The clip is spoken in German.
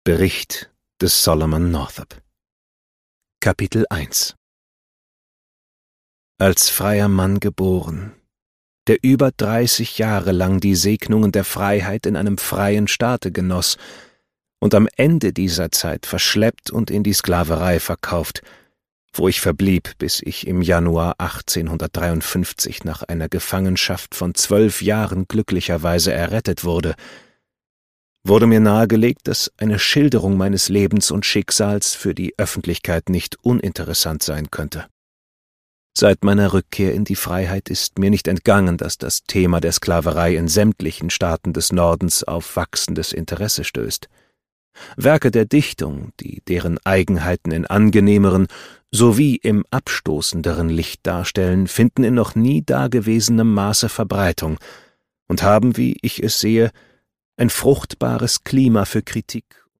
Bericht des Solomon Northup. Kapitel 1 Als freier Mann geboren, der über 30 Jahre lang die Segnungen der Freiheit in einem freien Staate genoss und am Ende dieser Zeit verschleppt und in die Sklaverei verkauft, wo ich verblieb, bis ich im Januar 1853 nach einer Gefangenschaft von 12 Jahren glücklicherweise errettet wurde mir nahegelegt, dass eine Schilderung meines Lebens und Schicksals für die Öffentlichkeit nicht uninteressant sein könnte. Seit meiner Rückkehr in die Freiheit ist mir nicht entgangen, dass das Thema der Sklaverei in sämtlichen Staaten des Nordens auf wachsendes Interesse stößt. Werke der Dichtung, die deren Eigenheiten in angenehmeren sowie im abstoßenderen Licht darstellen, finden in noch nie dagewesenem Maße Verbreitung und haben, wie ich es sehe, ein fruchtbares Klima für Kritik